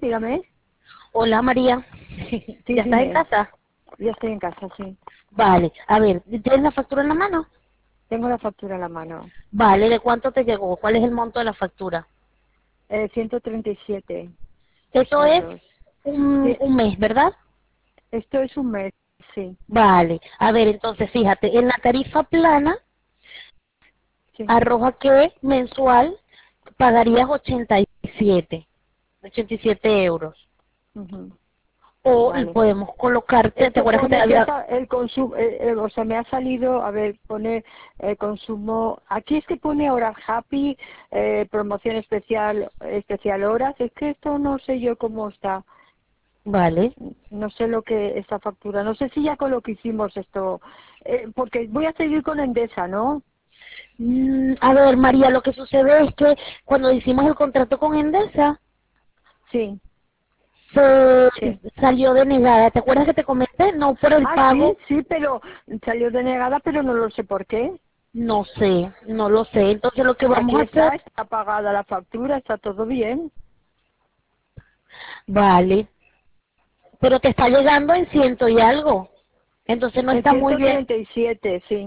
dígame. Hola María, Sí, ¿ya estás en dime. casa? Ya estoy en casa, sí. Vale, a ver, ¿tienes la factura en la mano? Tengo la factura en la mano. Vale, ¿de cuánto te llegó? ¿Cuál es el monto de la factura? 137 Eso es euros. un, Sí, un mes, ¿verdad? esto es un mes, sí. Vale, a ver, entonces fíjate, en la tarifa plana Sí. arroja que mensual pagarías 87 euros. Ujú. O Vale. podemos colocarte, ¿te Esto acuerdas que te pone que había... el consumo, o sea, me ha salido, a ver, pone consumo, aquí es que pone horas happy, promoción especial horas, es que esto no sé yo cómo está, Vale. no sé lo que esta factura, no sé si ya con lo que hicimos esto, porque voy a seguir con Endesa, ¿no? A ver, María, lo que sucede es que cuando hicimos el contrato con Endesa, Sí, se sí. salió denegada. ¿Te acuerdas que te comenté? No por el Ah, sí, pago, sí, pero salió denegada, pero no lo sé por qué. no sé, no lo sé. Entonces lo que vamos Aquí a hacer, está pagada la factura, está todo bien. vale, pero te está llegando en ciento y algo. Entonces no En está muy bien. 137, sí.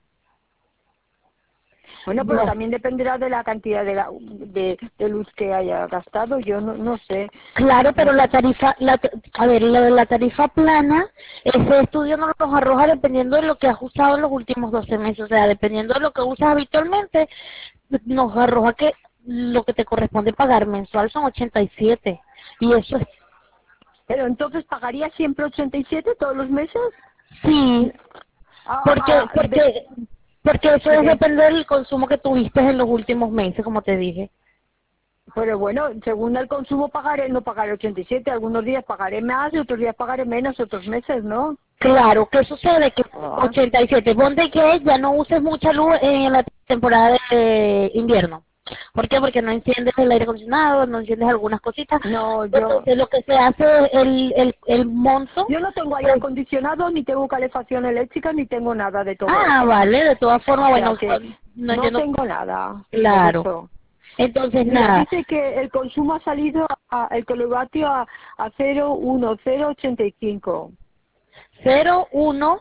Bueno, pero No. también dependerá de la cantidad de luz que haya gastado. Yo no sé. Claro, No pero sé. a ver, lo de la tarifa plana, ese estudio nos los arroja dependiendo de lo que has usado en los últimos 12 meses, o sea, dependiendo de lo que usas habitualmente, nos arroja que lo que te corresponde pagar mensual son 87, y eso es, Pero entonces pagaría siempre 87 todos los meses. sí, Ah, porque, porque, porque eso es dime. depender del consumo que tuviste en los últimos meses, como te dije. Pero bueno, según el consumo pagaré, no pagaré 87. Algunos días pagaré más y otros días pagaré menos, otros meses, ¿no? Claro, ¿qué sucede? Que Ah. 87, ponte que ya no uses mucha luz en la temporada de invierno. ¿Por qué? Porque no enciendes el aire acondicionado, no enciendes algunas cositas. No, Entonces lo que se hace es el monto. yo no tengo aire Pues, acondicionado, ni tengo calefacción eléctrica, ni tengo nada de todo ah, eso. vale, de todas O formas, sea bueno, que no no entiendo. tengo nada, por Claro. eso. Entonces, Mira, nada, dice que el consumo ha salido, el kilovatio a 0,1085. 0,1,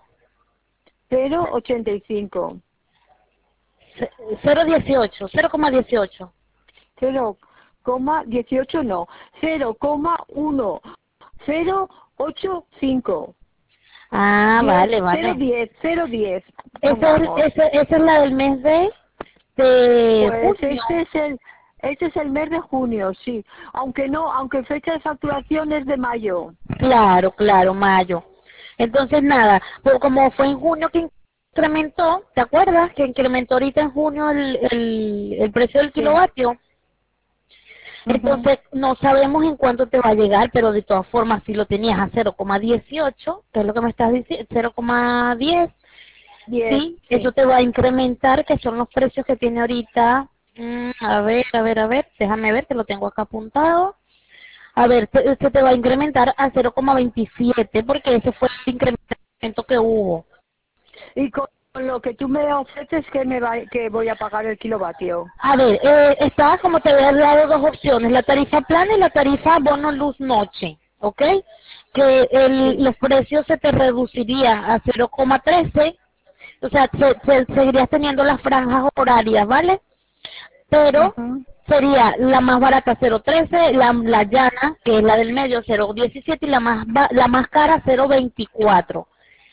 0,85. 0,18, 0,18. 0,18 no. 0,1085. Ah, 10, vale, vale. 0,10, 0,10, Esa es, pongamos. esa es la del mes de Pues junio. este es el mes de junio, sí. Aunque no, aunque fecha de facturación es de mayo. Claro, claro, mayo. Entonces, nada, pues como fue en junio que incrementó, ¿te acuerdas? Que incrementó ahorita en junio el precio del Sí. kilovatio. Ujú. Entonces, no sabemos en cuánto te va a llegar, pero de todas formas, si lo tenías a 0,18, que es lo que me estás diciendo, 0,10, 10, sí, eso sí. te va a incrementar, que son los precios que tiene ahorita. A ver, a ver, a ver, déjame ver, que lo tengo acá apuntado. A ver, se te va a incrementar a 0,27 porque ese fue el incremento que hubo. Y con lo que tú me ofreces, que voy a pagar el kilovatio? A ver, está como te había dado dos opciones, la tarifa plana y la tarifa bono luz noche, ¿ok? Que Sí. los precios se te reduciría a 0,13, o sea, seguirías teniendo las franjas horarias, ¿vale? Pero Ujú. sería la más barata 0,13, la llana, que es la del medio 0,17 y la más cara 0,24.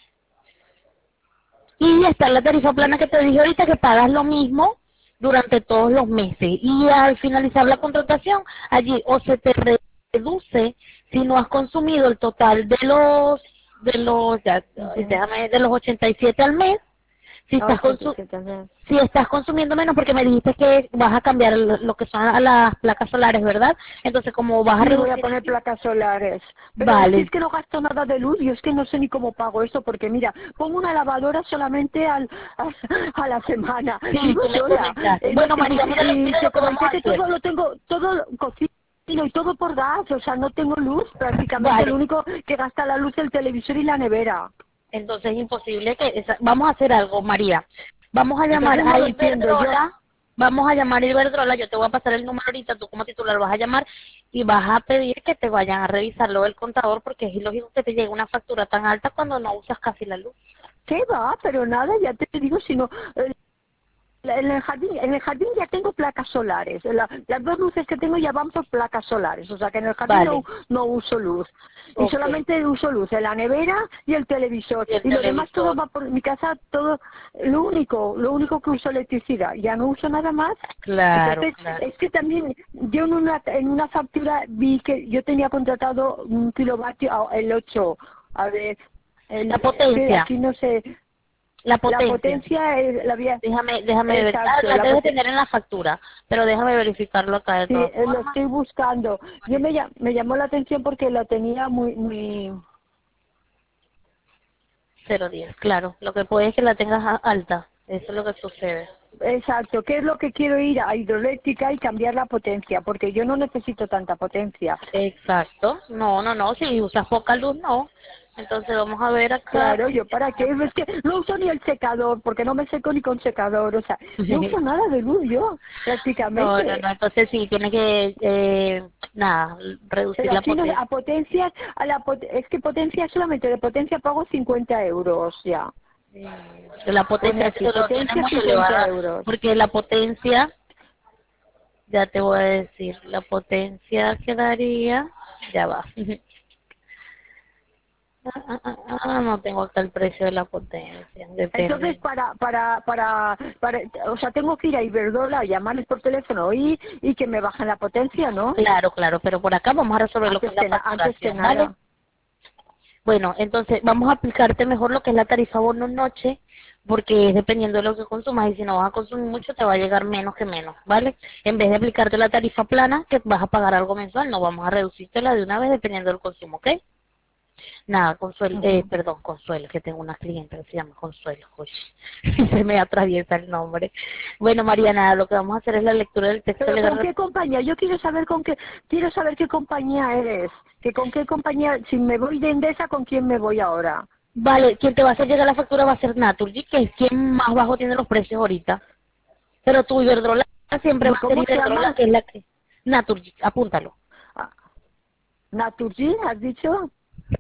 Y está la tarifa plana que te dije ahorita que pagas lo mismo durante todos los meses. Y al finalizar la contratación, allí o se te reduce si no has consumido el total Ujú. de los 87 al mes, si A estás 87 también. si estás consumiendo menos, porque me dijiste que vas a cambiar lo que son a las placas solares, ¿verdad? Entonces, como vas a Sí, voy a reducir poner así, placas solares. Pero si es vale. que no gasto nada de luz, yo es que no sé ni cómo pago esto, porque mira, pongo una lavadora solamente a la semana. Sí, Vivo tú me sola. comentaste. No Bueno, María, y mira lo te que vamos comenté a que hacer. todo lo tengo, todo cocino y todo por gas, o sea, no tengo luz prácticamente. Lo Vale. único que gasta la luz es el televisor y la nevera. Entonces es imposible que... vamos a hacer algo, María. Vamos a llamar Entonces no a lo entiendo yo. Iberdrola. vamos a llamar a Iberdrola, yo te voy a pasar el número ahorita, tú como titular vas a llamar y vas a pedir que te vayan a revisar lo del contador porque es ilógico que te llegue una factura tan alta cuando no usas casi la luz. ¿Qué va? Pero nada, ya te digo, si no... en el jardín ya tengo placas solares. Las dos luces que tengo ya van por placas solares. O sea que en el jardín Vale, no uso luz. Y ok. solamente uso luz en la nevera y el televisor. Y el Y lo demás todo televisor, va por mi casa, todo. Lo único que uso electricidad. Ya no uso nada más. claro, Entonces, claro. es que también yo en una factura vi que yo tenía contratado un kilovatio, el 8. A ver, La que potencia, aquí no sé. la La potencia. potencia es la vía. Déjame ver. Ah, Exacto, la debes tener en la factura, pero déjame verificarlo acá de sí, todas lo formas. estoy buscando. Me llamó la atención porque lo tenía muy 010, claro. Lo que puede es que la tengas alta. Eso es lo que sucede. exacto. ¿Qué es lo que quiero ir a hidroeléctrica y cambiar la potencia? Porque yo no necesito tanta potencia. Exacto. No, no, no. Si usas poca luz, no. Entonces vamos a ver acá. Claro, yo para qué, es que no uso ni el secador, porque no me seco ni con secador, o sea, no uso nada de luz yo, No, no, prácticamente. no. Entonces sí, tiene que, nada, reducir Pero la aquí no, potencia. a potencias, es que potencia solamente de potencia pago 50 euros ya. La Pone potencia aquí, lo tiene potencia muy 50 elevada, euros. porque la potencia, ya te voy a decir, la potencia quedaría, ya va. No tengo acá el precio de la potencia, Entonces, depende. o sea, tengo que ir a Iberdrola, llamarles por teléfono y que me bajen la potencia, ¿no? Claro, claro, pero por acá vamos a resolver lo que es la Antes que facturación, ¿vale? nada. Bueno, entonces vamos a aplicarte mejor lo que es la tarifa bono noche, porque es dependiendo de lo que consumas y si no vas a consumir mucho te va a llegar menos que menos, ¿vale? En vez de aplicarte la tarifa plana, que vas a pagar algo mensual, no vamos a reducírtela de una vez dependiendo del consumo, ¿ok? Nada, Consuelo, Ujú. perdón, Consuelo, que tengo una cliente que se llama Consuelo, uy, se me atraviesa el nombre. Bueno, Mariana, lo que vamos a hacer es la lectura del texto Pero ¿con legal. qué compañía? Yo quiero saber qué compañía eres. Que con qué compañía, si me voy de Endesa, ¿con quién me voy ahora? Vale, quien te va a hacer llegar la factura va a ser Naturgy, que es quien más bajo tiene los precios ahorita. Pero tu Iberdrola siempre va a ser ¿Cómo se Iberdrola, llama? que es la que... Naturgy, apúntalo. Ah, ¿Naturgy, has dicho?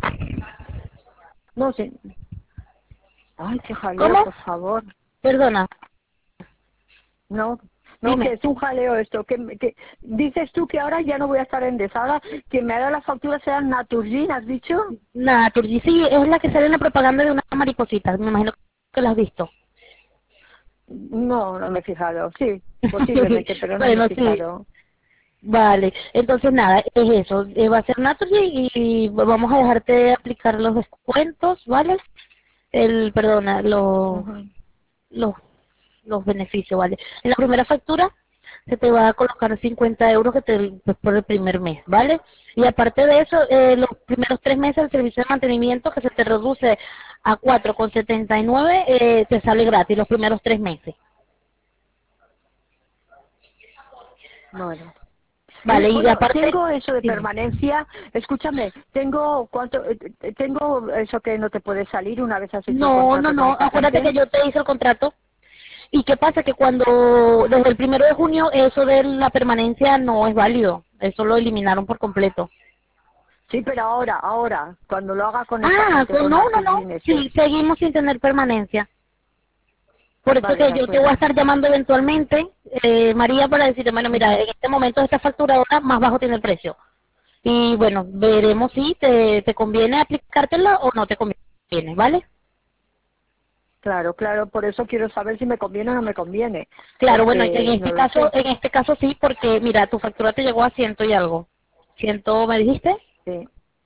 No sé. Ay, qué jaleo, ¿Cómo? por favor. Perdona, No, no, que dime. es un jaleo esto. Que dices tú que ahora ya no voy a estar en Endesa. Ahora quien me haga la factura será Naturgy, ¿has dicho? Naturgy, sí, es la que sale en la propaganda de una mariposita, me imagino que la has visto. No, no me he fijado. Sí, posiblemente, pero no me he Bueno, sí, fijado. vale. Entonces, nada, es eso. Va a ser Naturgy y vamos a dejarte aplicar los descuentos, ¿vale? Perdona, Ujú. los, los beneficios, ¿vale? En la primera factura se te va a colocar 50 euros pues, por el primer mes, ¿vale? Y aparte de eso, los primeros 3 meses el servicio de mantenimiento que se te reduce a 4,79 te sale gratis los primeros 3 meses, Bueno. ¿vale? Y Bueno, aparte, tengo eso de dime. permanencia. Escúchame, tengo eso que no te puede salir una vez has hecho el No, no, contrato con no, esta acuérdate gente. que yo te hice el contrato. ¿Y qué pasa? Que cuando, desde el 1 de junio, eso de la permanencia no es válido. Eso lo eliminaron por completo. Sí, pero ahora, cuando lo haga con esta Ah, gente, con no, no, no. Naturgy este. Sí, seguimos sin tener permanencia. Por eso Vale, que de yo te voy a acuerdo. estar llamando eventualmente, María, para decirte, bueno, mira, Ujú. en este momento esta facturadora más bajo tiene el precio. Y bueno, veremos si te conviene aplicártela o no te conviene, ¿vale? Claro, claro, por eso quiero saber si me conviene o no me conviene, Claro, bueno, porque no lo sé. en este caso sí, porque mira, tu factura te llegó a ciento y algo. ¿Ciento me dijiste? Sí.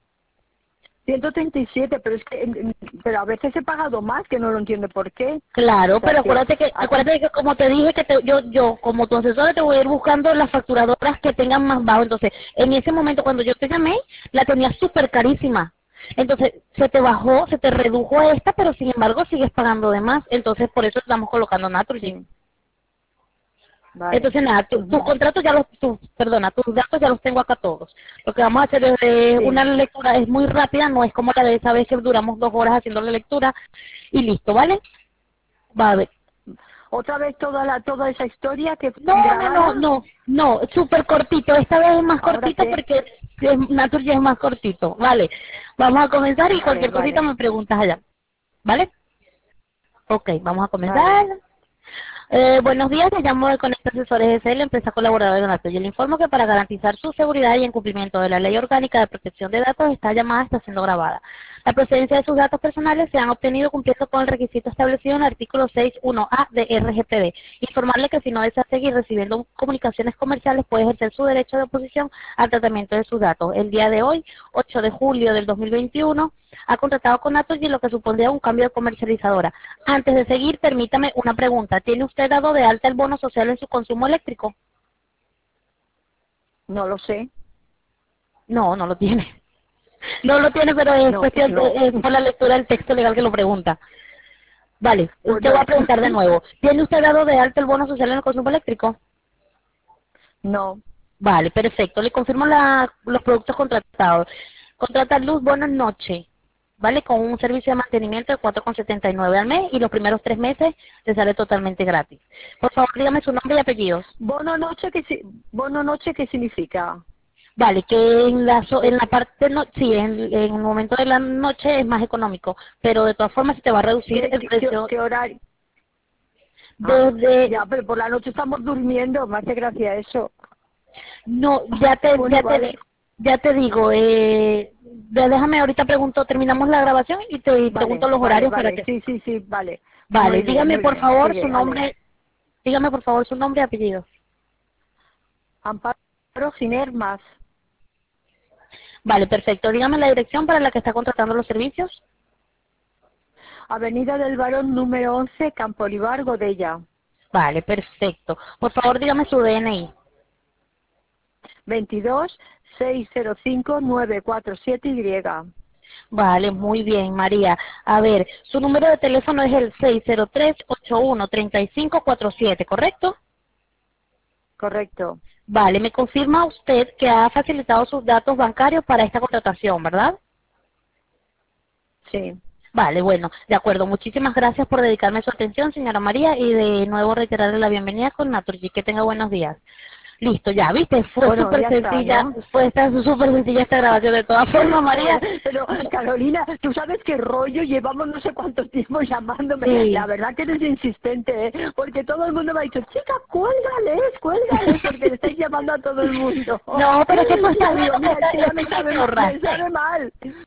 137, pero es que pero a veces he pagado más, que no lo entiendo por qué. Claro, O sea pero que aquí, acuérdate que como te dije que yo como tu asesora te voy a ir buscando las facturadoras que tengan más bajo. Entonces, en ese momento cuando yo te llamé, la tenía súper carísima. Entonces, se te bajó, se te redujo a esta, pero sin embargo sigues pagando de más. Entonces, por eso estamos colocando Naturgy. sí, vale. Entonces, nada, tus Ujú. contratos ya perdona, tus datos ya los tengo acá todos. Lo que vamos a hacer es una Sí. lectura, es muy rápida, no es como la de esa vez que duramos 2 horas haciendo la lectura y listo, ¿vale? Va a ver. otra vez toda esa historia que No, no, no, grabada. no, no, súper cortito. Esta vez es más Ahora cortito qué, porque Naturgy es más cortito. Vale, vamos a comenzar y vale, cualquier cosita vale, me preguntas allá. ¿Vale? Ok, vamos a vale. comenzar. Buenos días, le llamo de Conecta Asesores SL, empresa colaboradora de Donato. Yo le informo que para garantizar su seguridad y en cumplimiento de la Ley Orgánica de Protección de Datos, esta llamada está siendo grabada. La procedencia de sus datos personales se han obtenido cumpliendo con el requisito establecido en el artículo 6.1a de RGPD. Informarle que si no desea seguir recibiendo comunicaciones comerciales, puede ejercer su derecho de oposición al tratamiento de sus datos. El día de hoy, 8 de julio del 2021, ha contratado con Naturgy, lo que supondría un cambio de comercializadora. Antes de seguir, permítame una pregunta. ¿Tiene usted dado de alta el bono social en su consumo eléctrico? No lo sé. No, no lo tiene. No lo tiene, pero es No, pues cuestión no. de, es por la lectura del texto legal que lo pregunta. Vale, Pues te voy a no. preguntar de nuevo. ¿Tiene usted dado de alta el bono social en el consumo eléctrico? No. Vale, perfecto. Le confirmo los productos contratados. Contrata luz, bono noche, ¿vale? Con un servicio de mantenimiento de 4,79 al mes y los primeros 3 meses le sale totalmente gratis. Por favor, dígame su nombre y apellidos. Bono noche, bono noche, ¿qué significa? Vale, que en Es, la parte, no, sí, en el momento de la noche es más económico, pero de todas formas se te va a reducir ¿qué, el qué, qué, precio qué horario? Ah, desde, ya, pero por la noche estamos durmiendo, me hace gracia eso. no, Bueno, vale, ya te digo, déjame ahorita pregunto, terminamos la grabación y te pregunto vale, los vale, horarios para vale, que, sí, sí, sí, vale. vale, Muy bien, sigue, vale. dígame por favor su nombre y apellido. Amparo Giner más, Vale, perfecto, dígame la dirección para la que está contratando los servicios. Avenida del Barón número 11, Campo Olivar, Godella, Vale, perfecto. Por favor, dígame su DNI. 22 605 947Y. Vale, muy bien, María. A ver, su número de teléfono es el 603-81-3547, ¿correcto? Correcto, Vale, me confirma usted que ha facilitado sus datos bancarios para esta contratación, ¿verdad? sí. Vale, bueno, de acuerdo. Muchísimas gracias por dedicarme su atención, señora María, y de nuevo reiterarle la bienvenida con Naturgy. Que tenga buenos días. Listo, ya, viste, Bueno, ya está, ¿no? fue súper sencilla esta grabación. De todas formas, María, Pero Carolina, tú sabes qué rollo, llevamos no sé cuánto tiempo llamándome. La sí. verdad que eres insistente, ¿eh? Porque todo el mundo me ha dicho, chica, cuélgales, cuélgales, porque le estáis llamando a todo el mundo. No, pero que tú Y estás yo viendo digo, que mira, es que ya esta que te me ahorraste. sabe mal.